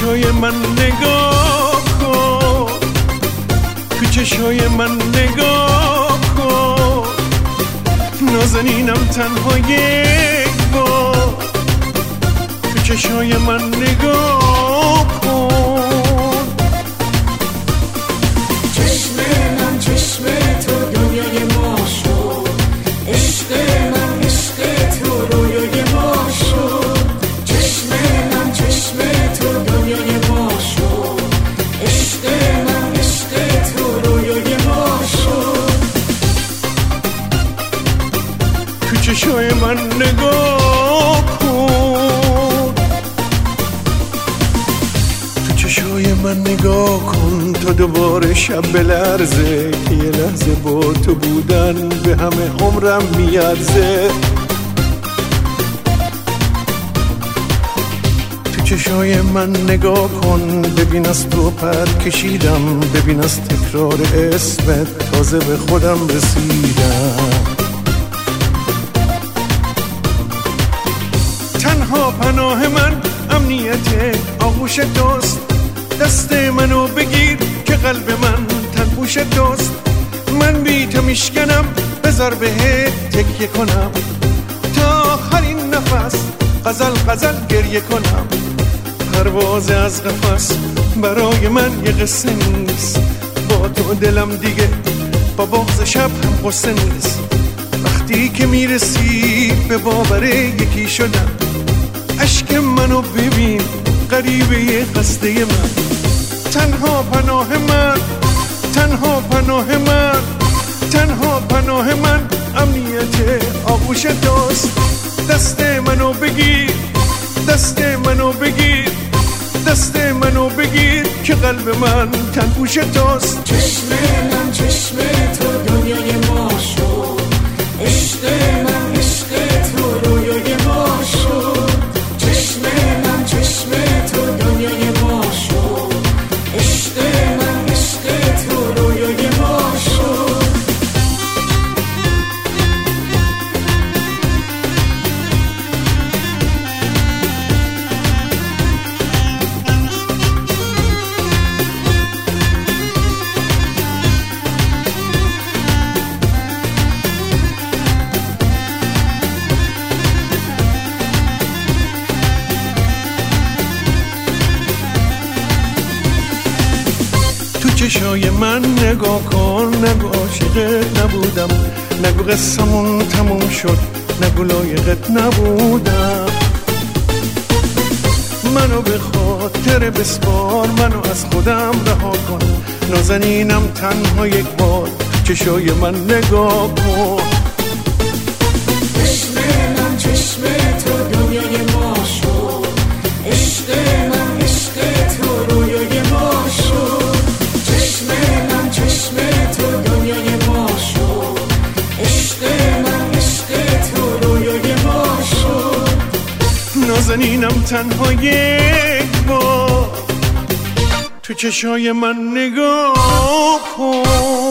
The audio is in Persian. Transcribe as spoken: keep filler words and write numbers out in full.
چشای من نگاه کن، تو چشای من نگاه کن، نازنینم تنها یک بار، تو چشای من نگاه کن. چشم من چشم تو دنیای ما شد، عشق من عشق تو رویای ما شد. چشم من چشم تو دنیای ما شد، عشق من عشق تو رویای ما شد. تو چشای من نگاه کن، تو چشای من نگاه کن تا دوباره شب بلرزه که یه لحظه با تو بودن به همه عمرم میارزه. تو چشای من نگاه کن، ببین از تو پر کشیدم، ببین از تکرار اسمت تازه به خودم رسیدم. تنها پناه من امنیت آغوش توست، دست منو بگیر که قلب من تنپوش توست. من بی تو میشکنم، بذار بهت تکیه کنم تا آخرین نفس غزل غزل گریه کنم. پرواز از قفس برای من یه قصه نیست، با تو دلم دیگه با بغض شب هم قصه نیست. وقتی که میرسی به باور یکی شدم، عشق منو ببین غریبه خسته من. تنها پناه من، تنها پناه من، تنها پناه من امنیت آغوش توست. دست منو بگیر، دست منو بگیر، دست منو بگیر که قلب من تنپوش توست. چشم من چشم تو دنیای ما شد، عشق من عشق تو رویای ما شد. چشم من چشم تو دنیای ما شد، عشق من عشق تو رویای ما شد. چشای من نگاه کن، نگو عاشقت نبودم، نگو قصمون تموم شد، نگو لایقت نبودم. منو به خاطر بسپار، منو از خودم رها کن، نازنینم تنها یک بار، چشای من نگاه کن. چشم من چشم تو دنیای ما شد، عشق من عشق تو رویای ما شد. چشم من چشم تو دنیای ما شد، عشق من عشق تو رویای ما شد. نازنینم تنها یک بار، تو چشای من نگاه کن.